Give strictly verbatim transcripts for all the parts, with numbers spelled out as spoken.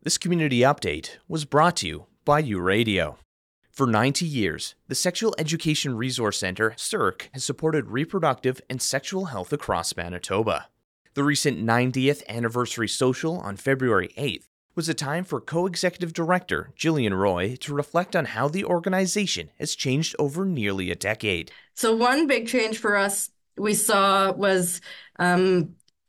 This community update was brought to you by U Radio. For ninety years, the Sexual Education Resource Center, C E R C, has supported reproductive and sexual health across Manitoba. The recent ninetieth anniversary social on February eighth was a time for co-executive director Gillian Roy to reflect on how the organization has changed over nearly a decade. So one big change for us we saw was um,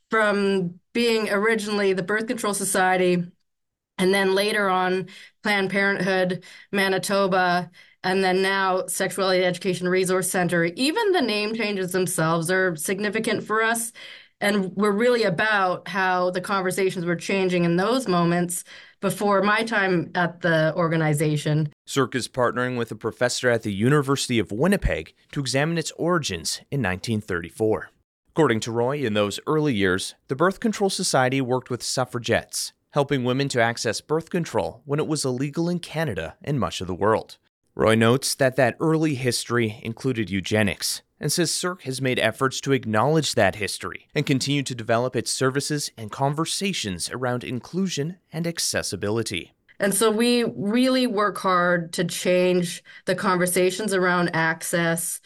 from being originally the Birth Control Society, and then later on Planned Parenthood Manitoba, and then now Sexuality Education Resource Center. Even the name changes themselves are significant for us, and we're really about how the conversations were changing in those moments before my time at the organization. C E R C is partnering with a professor at the University of Winnipeg to examine its origins in nineteen thirty-four. According to Roy, in those early years, the Birth Control Society worked with suffragettes, helping women to access birth control when it was illegal in Canada and much of the world. Roy notes that that early history included eugenics, and says C E R C has made efforts to acknowledge that history and continue to develop its services and conversations around inclusion and accessibility. And so we really work hard to change the conversations around access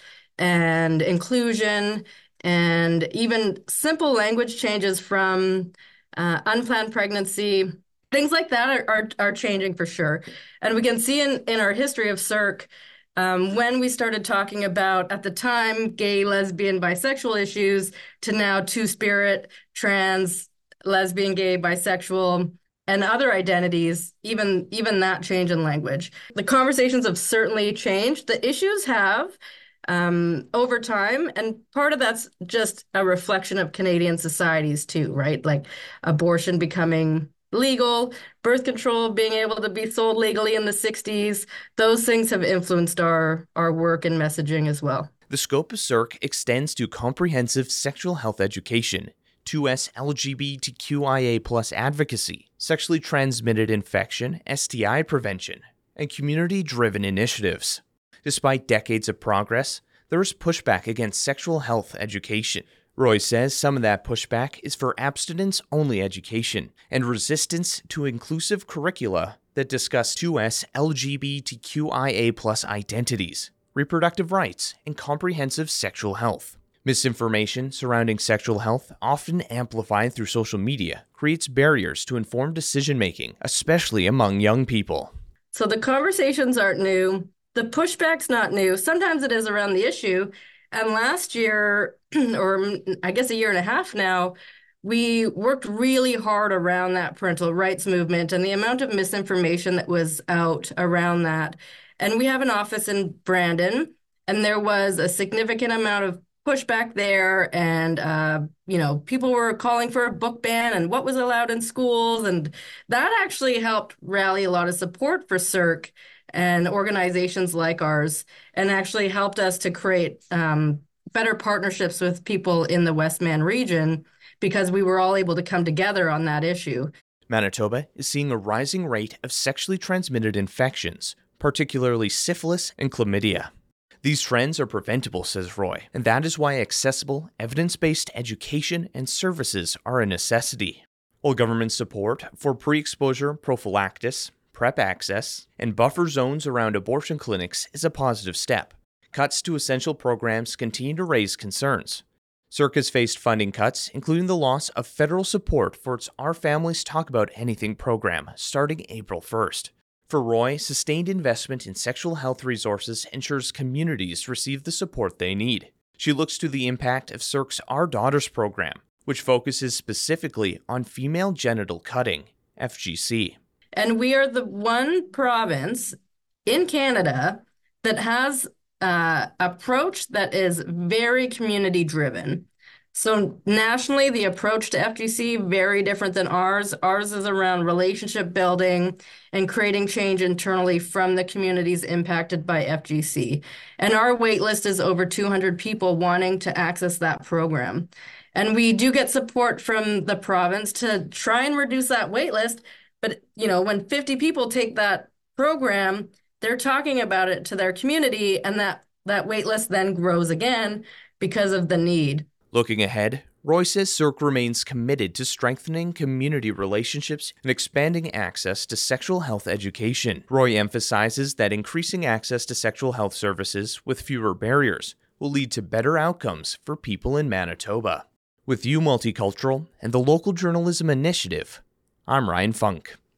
and inclusion, and even simple language changes from uh, unplanned pregnancy. Things like that are, are, are changing for sure. And we can see in, in our history of C E R C, um, when we started talking about, at the time, gay, lesbian, bisexual issues, to now two-spirit, trans, lesbian, gay, bisexual, and other identities, even, even that change in language. The conversations have certainly changed. The issues have um, over time, and part of that's just a reflection of Canadian societies too, right? Like abortion becoming legal, birth control being able to be sold legally in the sixties. Those things have influenced our, our work and messaging as well. The scope of C E R C extends to comprehensive sexual health education, two S L G B T Q I A plus advocacy, sexually transmitted infection, S T I prevention, and community-driven initiatives. Despite decades of progress, there is pushback against sexual health education. Roy says some of that pushback is for abstinence-only education and resistance to inclusive curricula that discuss two S L G B T Q I A plus identities, reproductive rights, and comprehensive sexual health. Misinformation surrounding sexual health, often amplified through social media, creates barriers to informed decision-making, especially among young people. So the conversations aren't new. The pushback's not new. Sometimes it is around the issue. And last year, or I guess a year and a half now, we worked really hard around that parental rights movement and the amount of misinformation that was out around that. And we have an office in Brandon, and there was a significant amount of pushback there. And, uh, you know, people were calling for a book ban and what was allowed in schools. And that actually helped rally a lot of support for C E R C and organizations like ours, and actually helped us to create um, better partnerships with people in the Westman region, because we were all able to come together on that issue. Manitoba is seeing a rising rate of sexually transmitted infections, particularly syphilis and chlamydia. These trends are preventable, says Roy, and that is why accessible, evidence-based education and services are a necessity. While government support for pre-exposure prophylaxis, PrEP access, and buffer zones around abortion clinics is a positive step, cuts to essential programs continue to raise concerns. C E R C has faced funding cuts, including the loss of federal support for its Our Families Talk About Anything program starting April first. For Roy, sustained investment in sexual health resources ensures communities receive the support they need. She looks to the impact of C E R C's Our Daughters program, which focuses specifically on female genital cutting, F G C. And we are the one province in Canada that has uh, approach that is very community driven. So nationally, the approach to F G C very different than ours. Ours is around relationship building and creating change internally from the communities impacted by F G C. And our wait list is over two hundred people wanting to access that program. And we do get support from the province to try and reduce that wait list. But, you know, when fifty people take that program, they're talking about it to their community, and that, that wait list then grows again because of the need. Looking ahead, Roy says Cirque remains committed to strengthening community relationships and expanding access to sexual health education. Roy emphasizes that increasing access to sexual health services with fewer barriers will lead to better outcomes for people in Manitoba. With U Multicultural and the Local Journalism Initiative, I'm Ryan Funk.